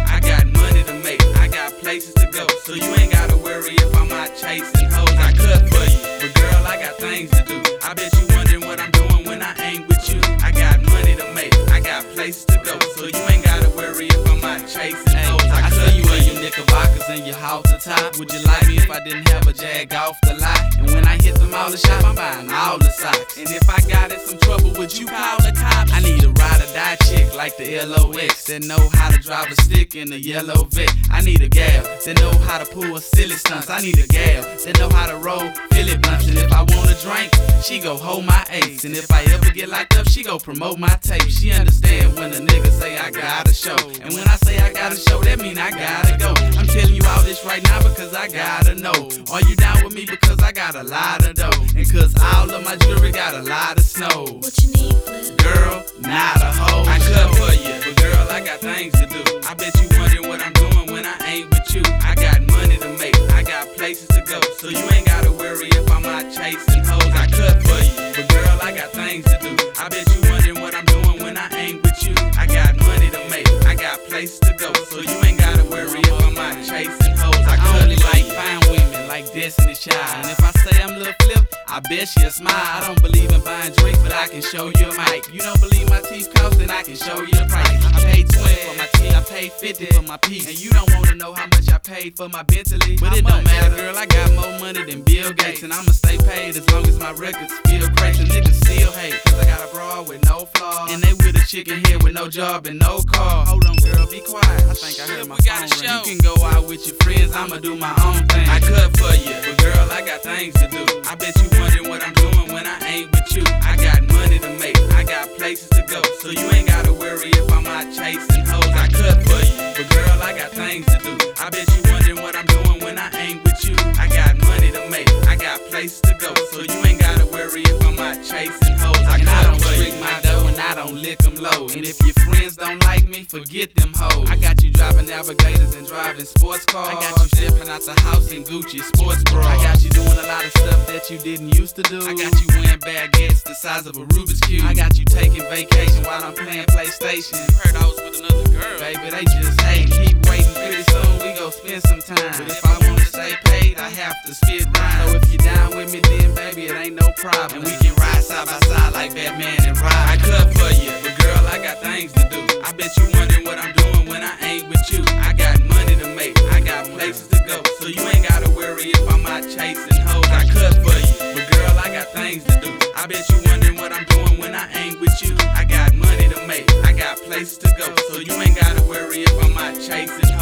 I got money to make, I got places to go, so you ain't gotta worry if I'm out chasing hoes. I cook for you, but girl, I got things to do. I bet you wondering what I'm doing when I ain't with you. I got money to make, I got places to go, so you ain't gotta worry if I'm out chasing hoes. I see you in your knickerbockers and your halter top. Would you like me if I didn't have a jag off the lot? And when I hit the mall shop, I'm buying all the socks. And if I got in some trouble, would you call the cops? I need a ride or die chick like the LOX that know how to drive a stick in a yellow vet. I need a gal that know how to pull silly stunts. I need a gal that know how to roll Philly blunts. And if I want a drink, she go hold my ace. And if I ever get locked up, she go promote my tape. She understand when a nigga say I got a show. And when I say I got a show, that mean I gotta go. I'm telling you all this right now because I gotta know. Are you down with me because I got a lot of dough? And cause all of my jewelry got a lot of snow. What you need, Flip? Girl, not a hoe. I cut for you, but girl, I got things to do. I bet you wondering what I'm doing when I ain't with you. I got money to make, I got places to go, so you ain't gotta worry if I'm out chasing hoes. I cut for you, but girl, I got things to do. I bet you wondering what I'm doing when I ain't with you. I got money to make, I got places to go, so you ain't gotta worry if I'm out chasing hoes. I only like fine women, like Destiny's Child. And if I say I'm Lil Flip, I bet she'll smile. I don't believe in buying drinks, but I can show you a mic. You don't believe my teeth cost, then I can show you the price. I paid 20 for my teeth, I paid 50 for my piece. And you don't wanna know how much I paid for my Bentley, but it don't matter, girl, I got more money than Bill Gates. And I'ma stay paid as long as my records feel crazy. Niggas still hate, cause I got a broad with no flaws, and they with a chicken head with no job and no car. Hold on, girl, be quiet, I think I heard my phone ring. You can go out with your friends, I'ma do my own thing. I cut for you, but girl, I got things to do. I bet you wondering what I'm doing when I ain't with you. I got money to make, I got places to go, so you ain't gotta worry if I'm out chasing hoes. I cut for you, but girl, I got things to do. I bet you wondering what I'm doing when I ain't with you. I got money to make, I got places to go, so you ain't gotta worry if I'm out chasing hoes. I don't trick my dough and I don't lick them low. And if your friends don't like me, forget them hoes. I got you driving Navigators and driving sports cars. I got you stepping out the house in Gucci sports bras. I got you doing a lot of stuff that you didn't used to do. I got you wearing baguettes the size of a Rubik's Cube. I got you taking vacation while I'm playing PlayStation. You heard I was with another girl. Baby, they just hate. Keep waiting, pretty soon we gon' spend some time. But if I wanna stay paid, I have to spit rhymes. So if you down with me, then baby, it ain't no problem. And we can ride side by side like Batman and Robin. I cut for you, but girl, I got things to do. I bet you wondering what I'm doing when I ain't with you. I got money to make, I got places to go, so you ain't gotta worry if I'm out chasing hoes. I cut for you, but girl, I got things to do. I bet you wondering what I'm doing when I ain't with you. I got money to make, I got places to go, so you ain't gotta worry if I'm out chasing